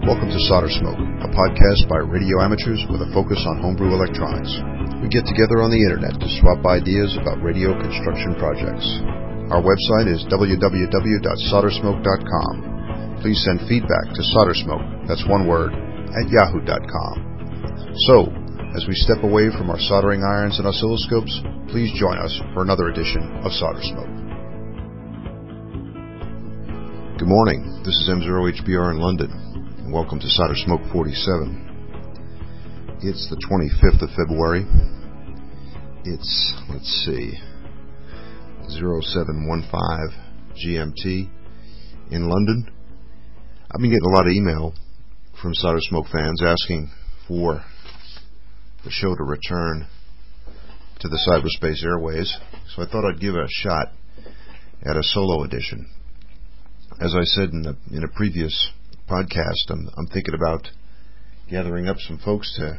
Welcome to Solder Smoke, a podcast by radio amateurs with a focus on homebrew electronics. We get together on the internet to swap ideas about radio construction projects. Our website is www.soldersmoke.com. Please send feedback to soldersmoke, that's one word, at yahoo.com. So, as we step away from our soldering irons and oscilloscopes, please join us for another edition of Solder Smoke. Good morning, this is M0HBR in London, and welcome to Solder Smoke 47. It's the 25th of February. It's, 0715 GMT in London. I've been getting a lot of email from Solder Smoke fans asking for the show to return to the cyberspace airways, so I thought I'd give it a shot at a solo edition. As I said in a previous podcast, I'm thinking about gathering up some folks to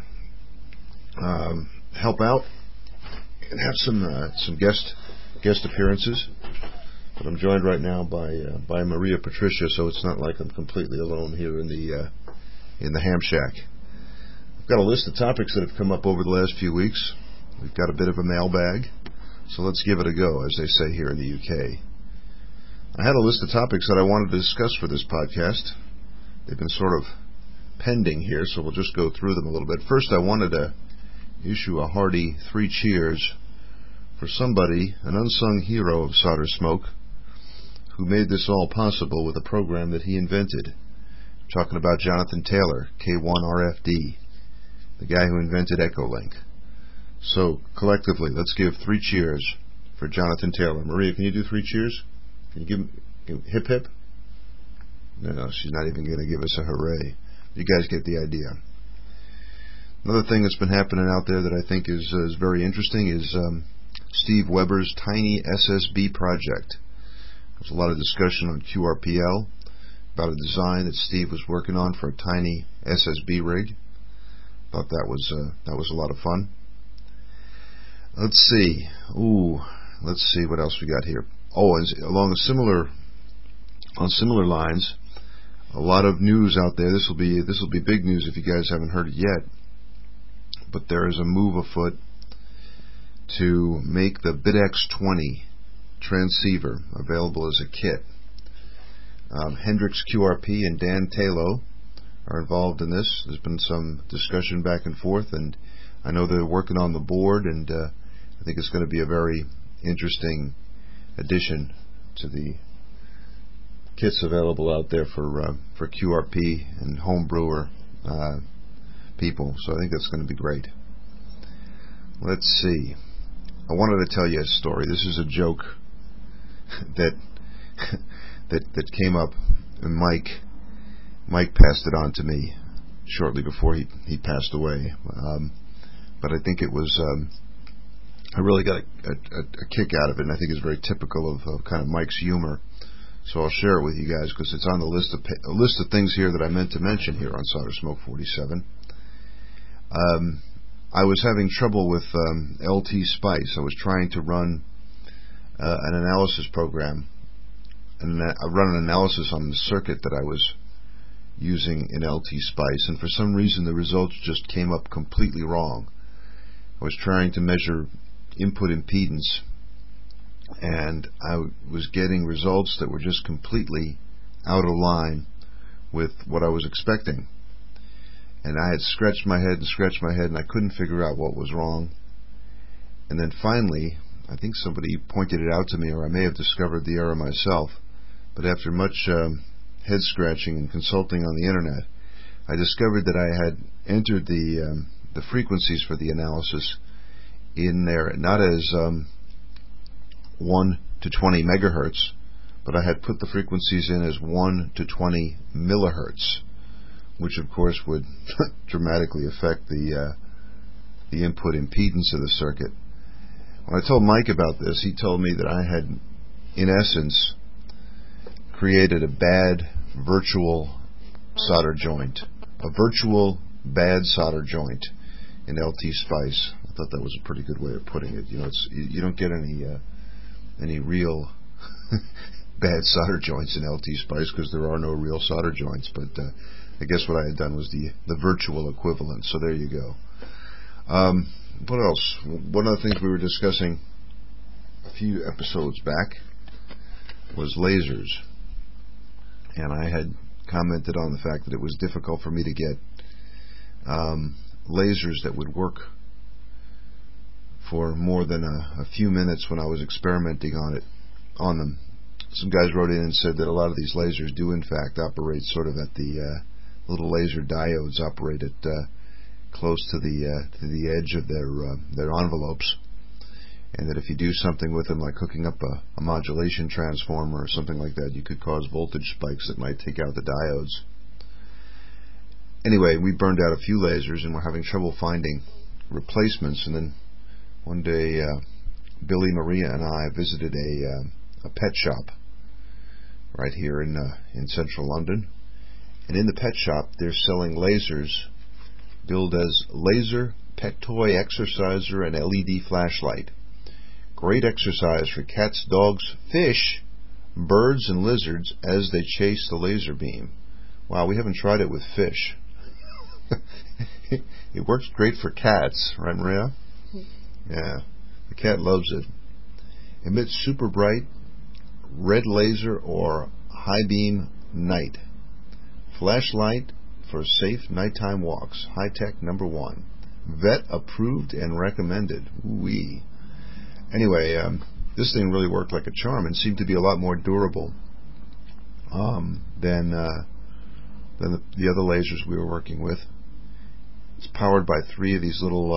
help out and have some guest appearances. But I'm joined right now by Maria Patricia, so it's not like I'm completely alone here in the ham shack. I've got a list of topics that have come up over the last few weeks. We've got a bit of a mailbag, so let's give it a go, as they say here in the UK. I had a list of topics that I wanted to discuss for this podcast. They've been sort of pending here, so we'll just go through them a little bit. First, I wanted to issue a hearty 3 cheers for somebody, an unsung hero of Solder Smoke, who made this all possible with a program that he invented. I'm talking about Jonathan Taylor, K1RFD, the guy who invented Echolink. So, collectively, let's give 3 cheers for Jonathan Taylor. Maria, can you do 3 cheers? Can you give hip hip? No, she's not even going to give us a hooray. You guys get the idea. Another thing that's been happening out there that I think is very interesting is Steve Weber's Tiny SSB project. There's a lot of discussion on QRPL about a design that Steve was working on for a tiny SSB rig. Thought that was a lot of fun. Let's see what else we got here. Oh, and on similar lines, a lot of news out there. This will be big news if you guys haven't heard it yet. But there is a move afoot to make the BitX20 transceiver available as a kit. Hendrix QRP and Dan Talo are involved in this. There's been some discussion back and forth, and I know they're working on the board, and I think it's going to be a very interesting addition to the kits available out there for QRP and home brewer people. So I think that's going to be great. Let's see. I wanted to tell you a story. This is a joke that came up, and Mike passed it on to me shortly before he passed away. But I think it was. I really got a kick out of it, and I think it's very typical of kind of Mike's humor. So I'll share it with you guys because it's on the list of things here that I meant to mention here on Solder Smoke 47. I was having trouble with LT Spice. I was trying to run an analysis program, and I run an analysis on the circuit that I was using in LT Spice, and for some reason the results just came up completely wrong. I was trying to measure input impedance, and I was getting results that were just completely out of line with what I was expecting. And I had scratched my head, and I couldn't figure out what was wrong. And then finally, I think somebody pointed it out to me, or I may have discovered the error myself, but after much head scratching and consulting on the internet, I discovered that I had entered the frequencies for the analysis in there, not as 1 to 20 megahertz, but I had put the frequencies in as 1 to 20 millihertz, which of course would dramatically affect the input impedance of the circuit. When I told Mike about this, he told me that I had, in essence, created a bad virtual solder joint, a virtual bad solder joint in LT Spice. I thought that was a pretty good way of putting it. You know, you don't get any real bad solder joints in LT Spice because there are no real solder joints. But I guess what I had done was the virtual equivalent. So there you go. What else? One of the things we were discussing a few episodes back was lasers. And I had commented on the fact that it was difficult for me to get lasers that would work for more than a few minutes when I was experimenting on them. Some guys wrote in and said that a lot of these lasers do in fact operate sort of at the little laser diodes operate at close to the edge of their envelopes, and that if you do something with them like hooking up a modulation transformer or something like that, you could cause voltage spikes that might take out the diodes. Anyway, we burned out a few lasers and we're having trouble finding replacements, and then one day Billy, Maria, and I visited a pet shop right here in central London. And in the pet shop, they're selling lasers billed as laser, pet toy, exerciser, and LED flashlight. Great exercise for cats, dogs, fish, birds, and lizards as they chase the laser beam. Wow, we haven't tried it with fish. It works great for cats, right, Maria? Yeah, the cat loves it. Emits super bright red laser or high beam night. Flashlight for safe nighttime walks. High tech #1. Vet approved and recommended. Ooh-wee. Anyway, this thing really worked like a charm and seemed to be a lot more durable than the other lasers we were working with. It's powered by 3 of these little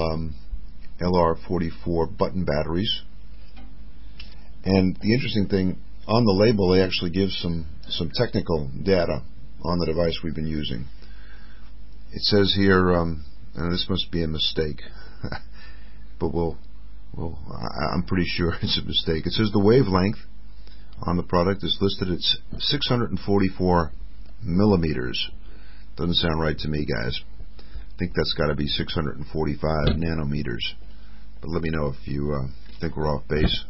LR44 button batteries. And the interesting thing, on the label they actually give some technical data on the device we've been using. It says here, and this must be a mistake, but I'm pretty sure it's a mistake. It says the wavelength on the product is listed at 644 millimeters. Doesn't sound right to me, guys. I think that's got to be 645 nanometers. But let me know if you think we're off base.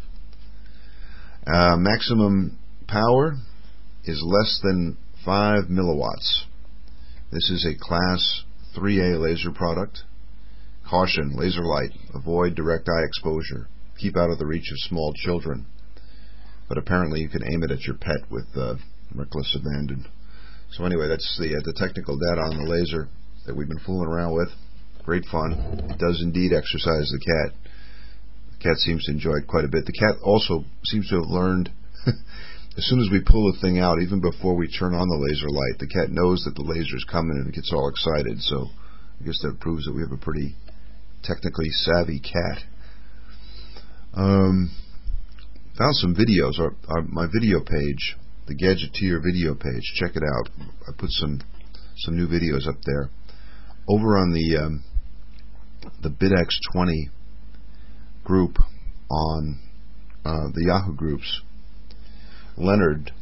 Maximum power is less than 5 milliwatts. This is a Class 3A laser product. Caution, laser light. Avoid direct eye exposure. Keep out of the reach of small children. But apparently you can aim it at your pet with reckless abandon. So anyway, that's the technical data on the laser that we've been fooling around with. Great fun. It does indeed exercise the cat. The cat seems to enjoy it quite a bit. The cat also seems to have learned as soon as we pull the thing out, even before we turn on the laser light, the cat knows that the laser's coming and it gets all excited. So I guess that proves that we have a pretty technically savvy cat. Found some videos. My video page, the Gadgeteer video page. Check it out. I put some new videos up there. Over on the BitX20 group on the Yahoo groups, Leonard,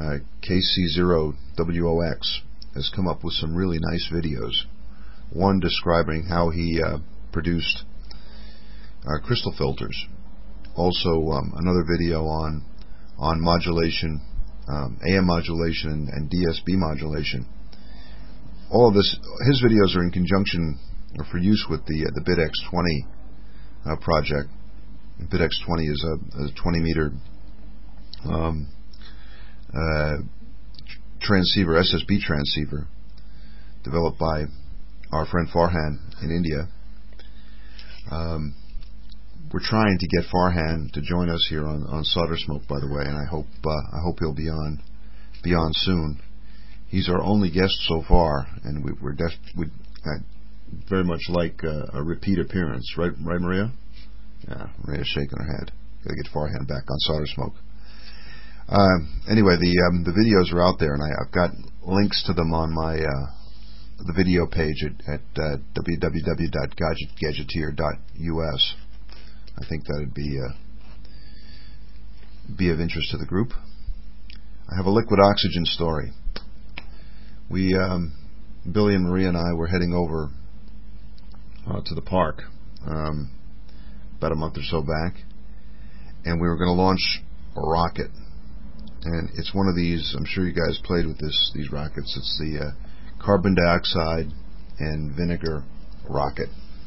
KC0WOX, has come up with some really nice videos. One describing how he produced crystal filters. Also, another video on modulation, AM modulation and DSB modulation. All of this, his videos are in conjunction or for use with the BitX20 project. BitX20 is a 20-meter transceiver, SSB transceiver, developed by our friend Farhan in India. We're trying to get Farhan to join us here on Solder Smoke, by the way, and I hope he'll be on soon. He's our only guest so far, and we'd very much like a repeat appearance, right, Maria? Yeah, Maria's shaking her head. Got to get Farhan back on Solder Smoke. Anyway, the videos are out there, and I've got links to them on my the video page at www.gadgeteer.us. I think that'd be of interest to the group. I have a liquid oxygen story. We, Billy and Maria and I, were heading over to the park about a month or so back, and we were going to launch a rocket and it's one of these. I'm sure you guys played with these rockets. It's the carbon dioxide and vinegar rocket.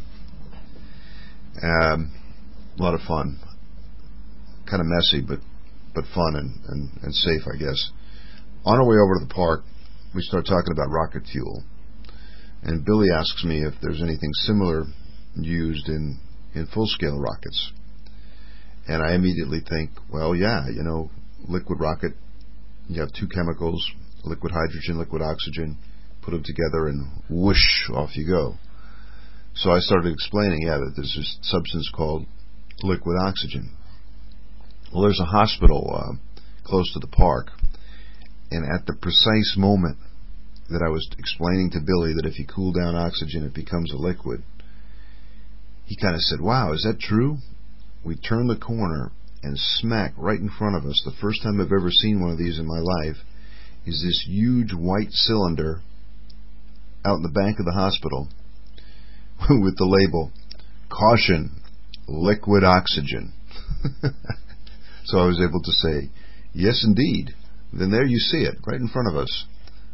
A lot of fun, kind of messy, but fun and safe, I guess. On our way over to the park, we start talking about rocket fuel, and Billy asks me if there's anything similar used in full-scale rockets. And I immediately think, well, yeah, liquid rocket, you have two chemicals, liquid hydrogen, liquid oxygen, put them together and whoosh, off you go. So I started explaining, that there's this substance called liquid oxygen. Well, there's a hospital close to the park, and at the precise moment that I was explaining to Billy that if you cool down oxygen it becomes a liquid, he kind of said, wow, is that true? We turned the corner, and smack right in front of us, the first time I've ever seen one of these in my life, is this huge white cylinder out in the bank of the hospital with the label, caution, liquid oxygen. So I was able to say, yes, indeed. Then there you see it, right in front of us.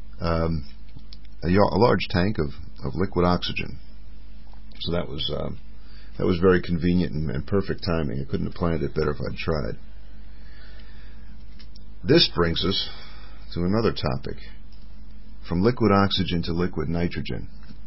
A large tank of liquid oxygen. So that was very convenient and perfect timing. I couldn't have planned it better if I'd tried. This brings us to another topic. From liquid oxygen to liquid nitrogen.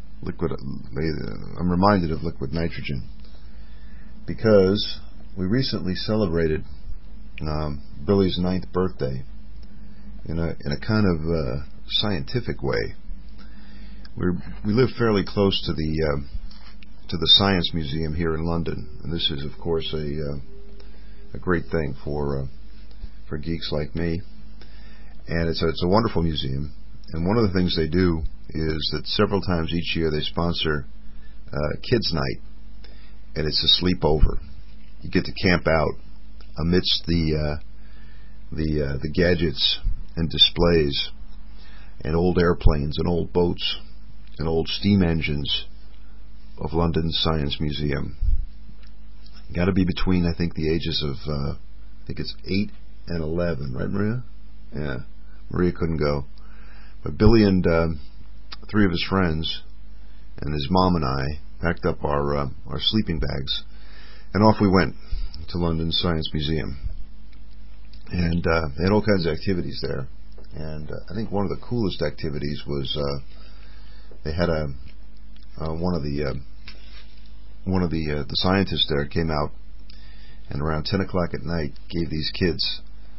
I'm reminded of liquid nitrogen because we recently celebrated Billy's 9th birthday in a kind of scientific way. We live fairly close to the Science Museum here in London, and this is, of course, a great thing for geeks like me. And it's a wonderful museum. And one of the things they do is that several times each year they sponsor Kids Night, and it's a sleepover. You get to camp out amidst the gadgets and displays and old airplanes and old boats and old steam engines of London's Science Museum. You got to be between, I think, the ages of I think it's 8 and 11, right, Maria? Yeah, Maria couldn't go. But Billy and 3 of his friends and his mom and I packed up our sleeping bags, and off we went to London's Science Museum. And they had all kinds of activities there. And I think one of the coolest activities was they had one of the scientists there came out, and around 10 o'clock at night gave these kids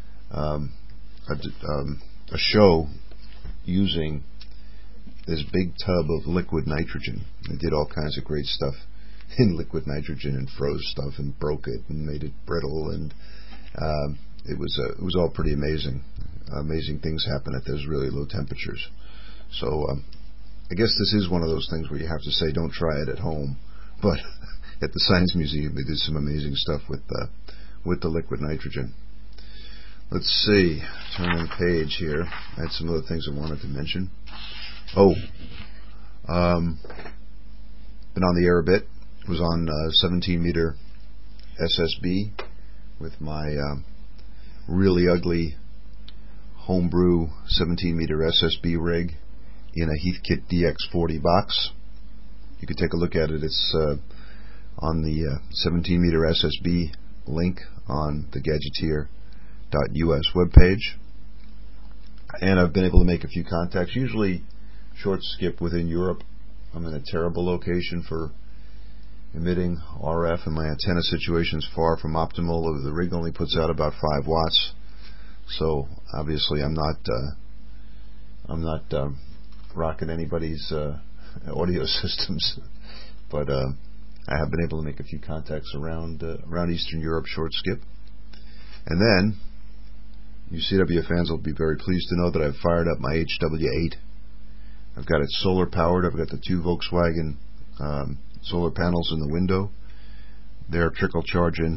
a show using this big tub of liquid nitrogen. They did all kinds of great stuff in liquid nitrogen and froze stuff and broke it and made it brittle, and it was all pretty amazing. Amazing things happen at those really low temperatures. So I guess this is one of those things where you have to say don't try it at home, but at the Science Museum they did some amazing stuff with the liquid nitrogen. Let's see, turning the page here. I had some other things I wanted to mention. Been on the air a bit. Was on 17-meter SSB with my really ugly homebrew 17-meter SSB rig in a Heathkit DX40 box. You can take a look at it. It's on the 17-meter SSB link on the Gadgeteer.us webpage. And I've been able to make a few contacts, usually short skip within Europe. I'm in a terrible location for emitting RF, and my antenna situation is far from optimal. The rig only puts out about 5 watts, so obviously I'm not rocking anybody's audio systems, but I have been able to make a few contacts around Eastern Europe short skip. And then you CW fans will be very pleased to know that I've fired up my HW8. I've got it solar powered. I've got the 2 Volkswagen solar panels in the window. They're trickle charging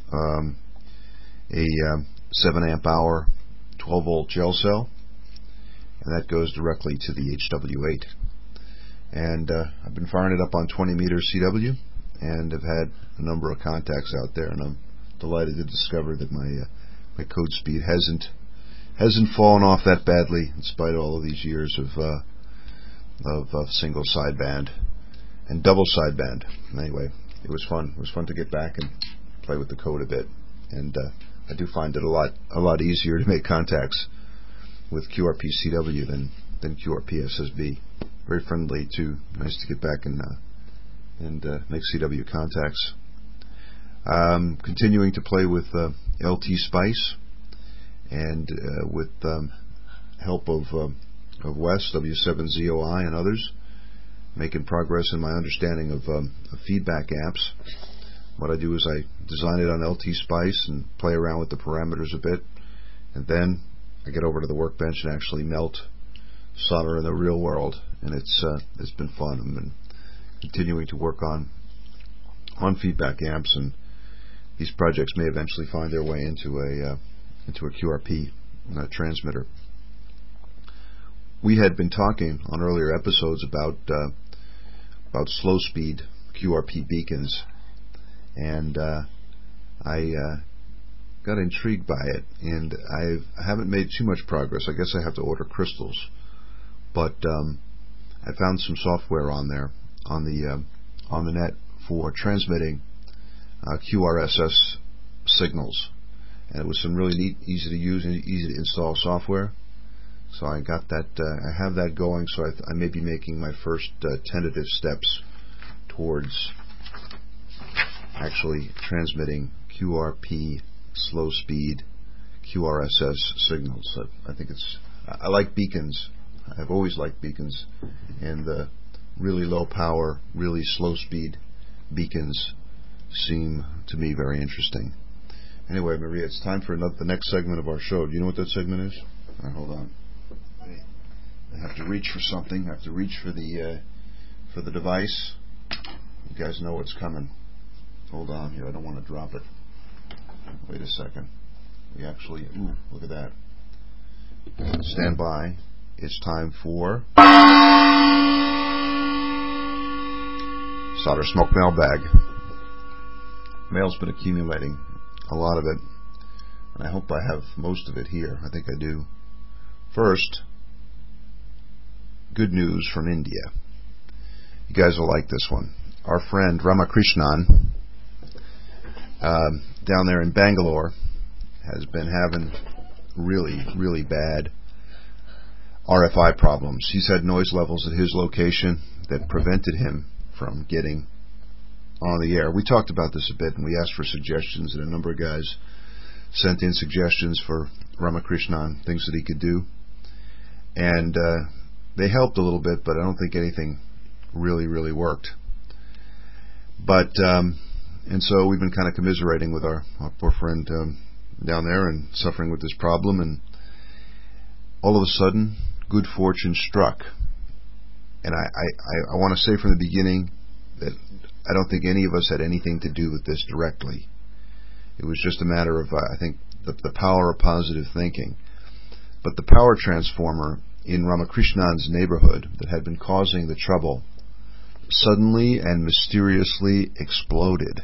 a 7 amp hour 12 volt gel cell, and that goes directly to the HW8. And I've been firing it up on 20 meter CW, and I've had a number of contacts out there, and I'm delighted to discover that my code speed hasn't hasn't fallen off that badly in spite of all of these years of single sideband and double sideband. Anyway, it was fun. It was fun to get back and play with the code a bit, and I do find it a lot easier to make contacts with QRP-CW than QRP-SSB. Very friendly too. Nice to get back and make CW contacts. Continuing to play with LT Spice, and with help of Wes, W7ZOI, and others, making progress in my understanding of feedback amps. What I do is I design it on LT Spice and play around with the parameters a bit, and then I get over to the workbench and actually melt solder in the real world, and it's been fun. I've been continuing to work on feedback amps, and these projects may eventually find their way into a QRP transmitter. We had been talking on earlier episodes about slow speed QRP beacons, and I got intrigued by it, and I haven't made too much progress. I guess I have to order crystals, but I found some software on there on the net for transmitting QRSS signals, and it was some really neat, easy to use and easy to install software. So I got that. I have that going. So I may be making my first tentative steps towards actually transmitting QRP slow speed QRSS signals. I think I like beacons. I've always liked beacons, and the really low power, really slow speed beacons seem to me very interesting. Anyway, Maria, it's time for the next segment of our show. Do you know what that segment is? All right, hold on. I have to reach for something. I have to reach for the device. You guys know what's coming. Hold on here. I don't want to drop it. Wait a second. Look at that. Stand by. It's time for Solder Smoke Mailbag. Mail's been accumulating, a lot of it, and I hope I have most of it here. I think I do. First, good news from India. You guys will like this one. Our friend Ramakrishnan down there in Bangalore has been having really, really bad RFI problems. He's had noise levels at his location that prevented him from getting on the air. We talked about this a bit, and we asked for suggestions, and a number of guys sent in suggestions for Ramakrishnan, things that he could do, and they helped a little bit, but I don't think anything really, really worked. But and so we've been kind of commiserating with our poor friend down there and suffering with this problem, and all of a sudden, good fortune struck. And I want to say from the beginning that I don't think any of us had anything to do with this directly. It was just a matter of, I think, the power of positive thinking. But the power transformer in Ramakrishnan's neighborhood that had been causing the trouble suddenly and mysteriously exploded.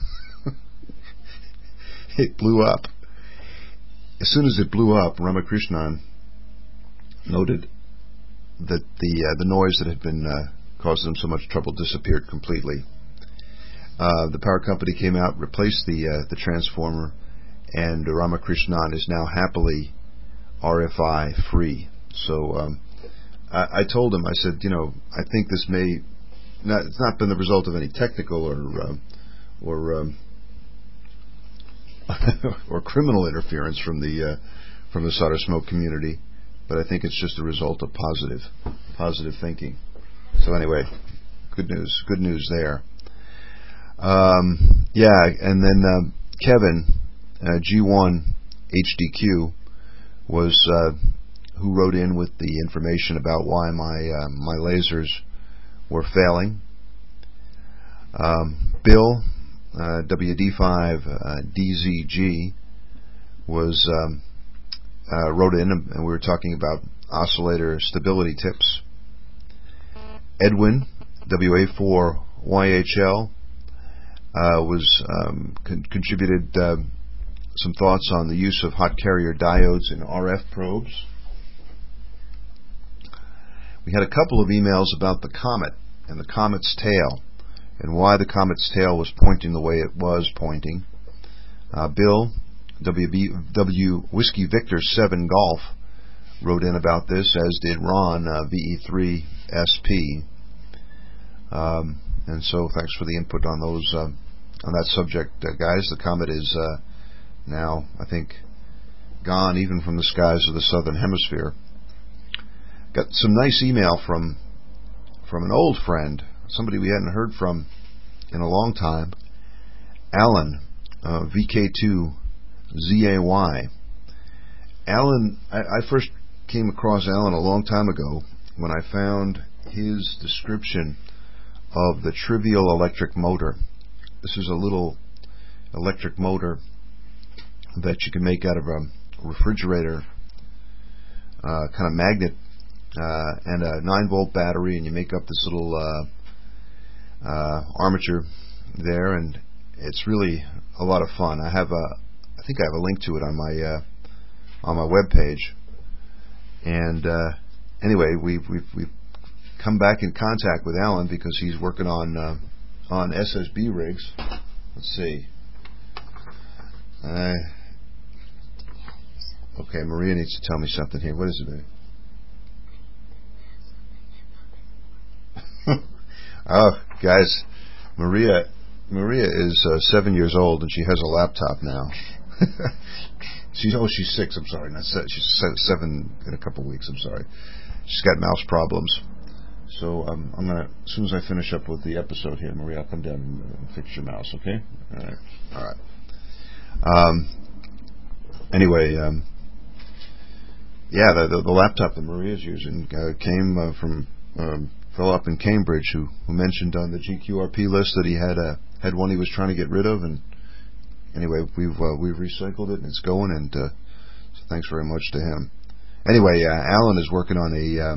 It blew up. As soon as it blew up, Ramakrishnan noted that the noise that had been causing them so much trouble disappeared completely. The power company came out, replaced the transformer, and Ramakrishnan is now happily RFI free. So I told him, I said, I think this it's not been the result of any technical or criminal interference from the solder smoke community, but I think it's just a result of positive thinking. So anyway, good news there. And then Kevin G1 HDQ was who wrote in with the information about why my lasers were failing. Bill WD5 DZG was wrote in, and we were talking about oscillator stability tips. Edwin WA4YHL was contributed some thoughts on the use of hot carrier diodes in RF probes. We had a couple of emails about the comet and the comet's tail and why the comet's tail was pointing the way it was pointing. Bill, W Whiskey Victor 7 Golf, wrote in about this, as did Ron, VE3SP. And so thanks for the input on those on that subject, guys. The comet is now, I think, gone even from the skies of the southern hemisphere. Got some nice email from an old friend, somebody we hadn't heard from in a long time, Alan, VK2ZAY. Alan, I first came across Alan a long time ago when I found his description of the Trivial electric motor. This is a little electric motor that you can make out of a refrigerator kind of magnet and a 9-volt battery, and you make up this little armature there, and it's really a lot of fun. I think I have a link to it on my web page. And anyway, we've come back in contact with Alan because he's working on SSB rigs. Let's see. Okay, Maria needs to tell me something here. What is it, baby? Oh, guys, Maria is 7 years old and she has a laptop now. She's 6. I'm sorry, not 7. She's 7 in a couple weeks. I'm sorry. She's got mouse problems. So I'm gonna, as soon as I finish up with the episode here, Maria, I'll come down and fix your mouse. Okay? All right. Anyway, yeah, the laptop that Maria's using came from a fellow up in Cambridge who mentioned on the GQRP list that he had one he was trying to get rid of, and anyway, we've recycled it and it's going, and so thanks very much to him. Anyway, Alan is working on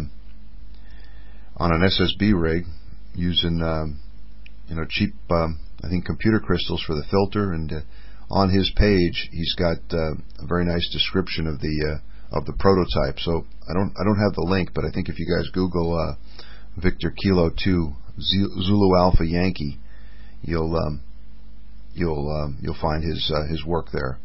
an SSB rig using cheap I think computer crystals for the filter, and on his page he's got a very nice description of the prototype. So I don't have the link, but I think if you guys Google Victor Kilo 2 Zulu Alpha Yankee, you'll find his work there.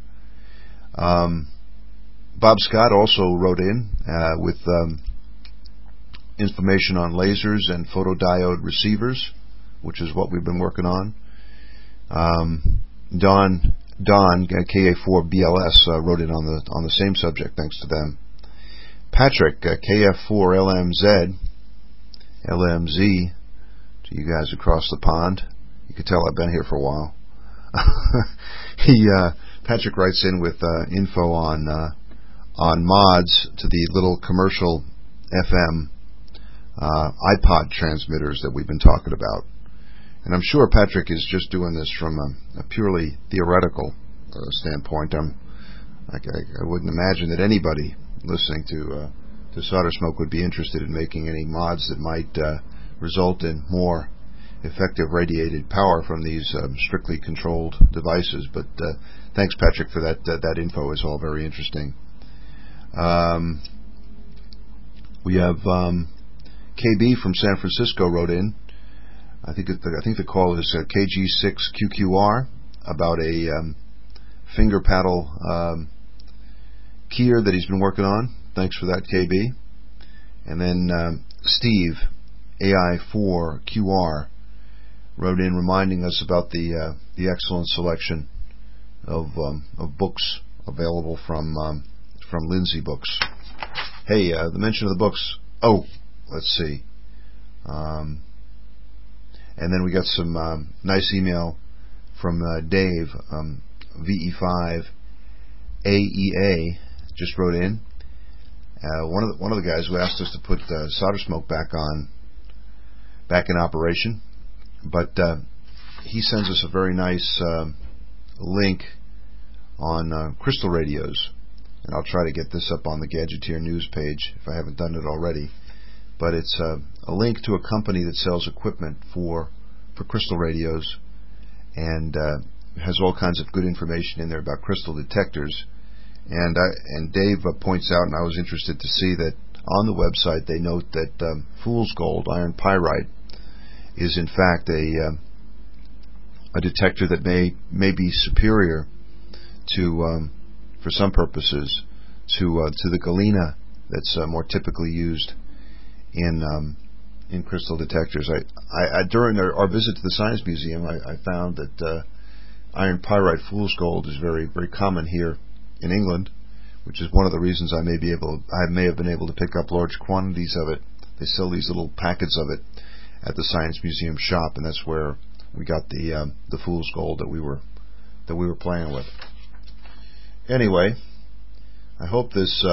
Bob Scott also wrote in with information on lasers and photodiode receivers, which is what we've been working on. Don KA4BLS wrote in on the same subject. Thanks to them. Patrick KF4LMZ to you guys across the pond. You can tell I've been here for a while. Patrick writes in with info on mods to the little commercial FM iPod transmitters that we've been talking about. And I'm sure Patrick is just doing this from a purely theoretical standpoint. I wouldn't imagine that anybody listening to Solder Smoke would be interested in making any mods that might result in more effective radiated power from these strictly controlled devices. But thanks, Patrick, for that info. Is all very interesting. We have KB from San Francisco wrote in. I think the call is KG6QQR about a finger paddle keyer that he's been working on. Thanks for that, KB. And then Steve AI4QR wrote in reminding us about the excellent selection of books available from Lindsay Books. Hey, the mention of the books. Oh, let's see. And then we got some nice email from Dave, VE5AEA, just wrote in. One of the guys who asked us to put Solder Smoke back in operation, but he sends us a very nice link on crystal radios, and I'll try to get this up on the Gadgeteer news page if I haven't done it already. But it's a link to a company that sells equipment for crystal radios, and has all kinds of good information in there about crystal detectors. And Dave points out, and I was interested to see that on the website they note that fool's gold, iron pyrite, is in fact a detector that may be superior to, for some purposes, to the galena that's more typically used in crystal detectors. During our visit to the Science Museum, I found that iron pyrite fool's gold is very, very common here in England, which is one of the reasons I may have been able to pick up large quantities of it. They sell these little packets of it at the Science Museum shop, and that's where we got the fool's gold that we were playing with. Anyway, I hope this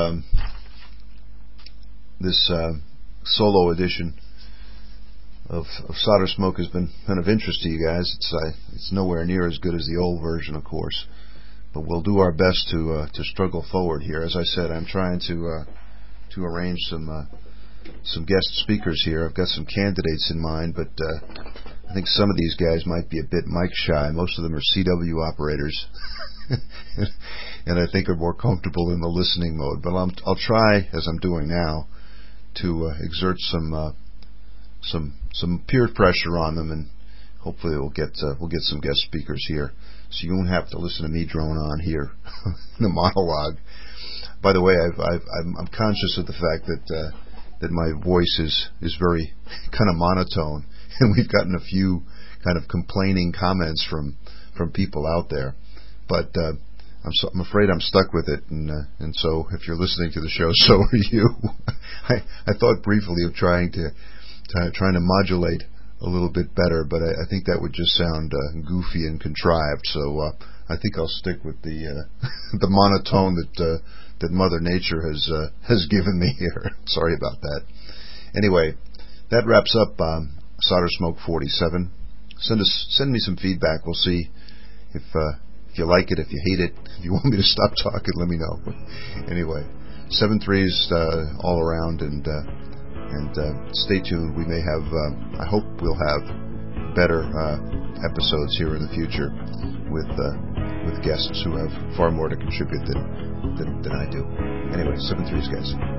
solo edition of Solder Smoke has been of interest to you guys. It's nowhere near as good as the old version, of course, but we'll do our best to struggle forward here. As I said, I'm trying to arrange some guest speakers here. I've got some candidates in mind, but I think some of these guys might be a bit mic shy. Most of them are CW operators, and I think are more comfortable in the listening mode. But I'll try, as I'm doing now, to exert some peer pressure on them, and hopefully we'll get some guest speakers here, so you won't have to listen to me drone on here in a monologue. By the way, I'm conscious of the fact that my voice is very kind of monotone, and we've gotten a few kind of complaining comments from people out there, but I'm afraid I'm stuck with it, and so if you're listening to the show, so are you. I thought briefly of trying to modulate a little bit better, but I think that would just sound goofy and contrived. So I think I'll stick with the the monotone that Mother Nature has given me here. Sorry about that. Anyway, that wraps up Solder Smoke 47. Send me some feedback. We'll see if you like it, if you hate it, if you want me to stop talking, let me know. Anyway, 7-3s all around, and stay tuned. We may have, I hope we'll have better episodes here in the future with guests who have far more to contribute than I do. Anyway, 7-3s, guys.